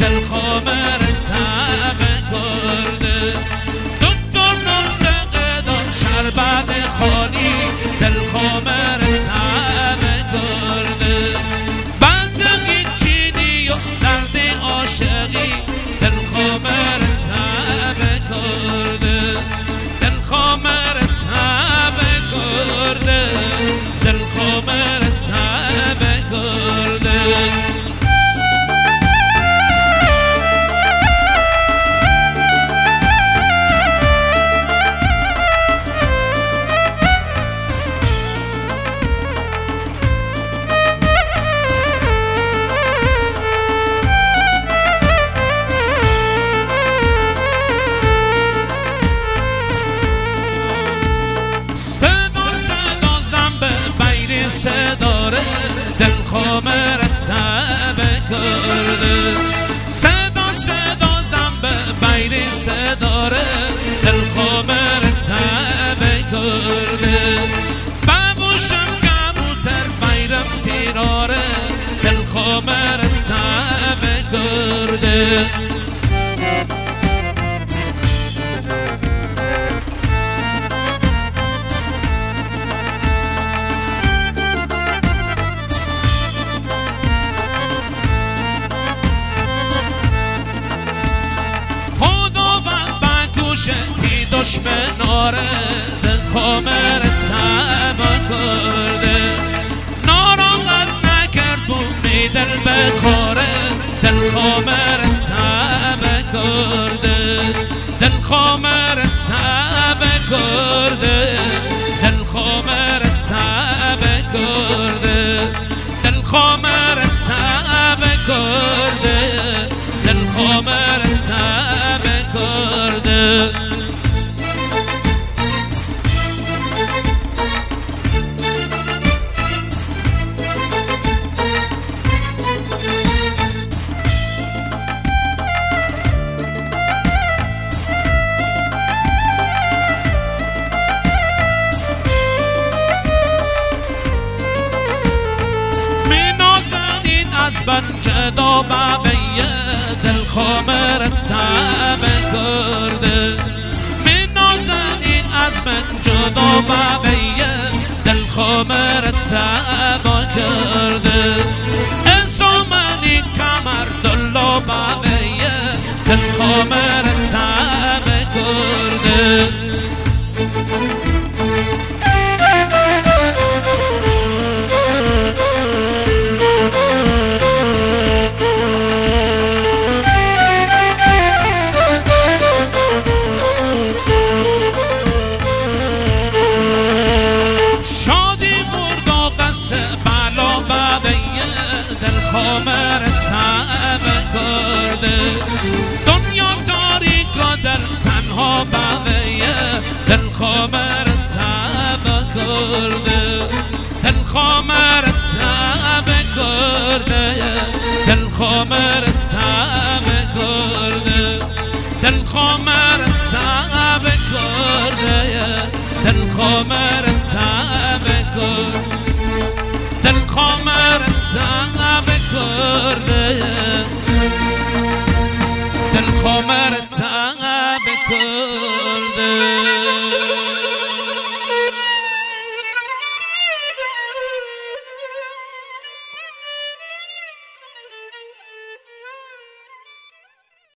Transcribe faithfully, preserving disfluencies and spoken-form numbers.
دل خامر تبه کرده دکتر نقصه قدر شربت خالی دل خامر تبه کرده بندگی چینی و درد عاشقی دل خامر تبه کرده دل خامر تبه کرده دل خامر تبه کرده صداره دل خامر تبه کرده صدا صدا زنبه بین صداره دل خامر تبه کرده ببوشم کبوتر بیرم تیراره دل خامر تبه کرده کی دشمناره دل خامر تبه کرده ناراحت نکرد بومی دل بخوره دل خامر تبه کرده دل خامر تبه کرده دل خامر تبه کرده دل خامر تبه کرده دل خامر تبه کرده از من جدا ببیه دل خامر تبه کرده می نازنین از من جدا ببیه دل خامر تبه کرده انسامنی کمر دلا ببیه دل خامر تبه کرده بلا ببیه دل خامر تبه کرده دنیا تاریک و دل تنها ببیه دل خامر تبه کرده دل خامر تبه کرده دل خامر تبه کرده دل خامر تبه کرده دل خامر تبه کرده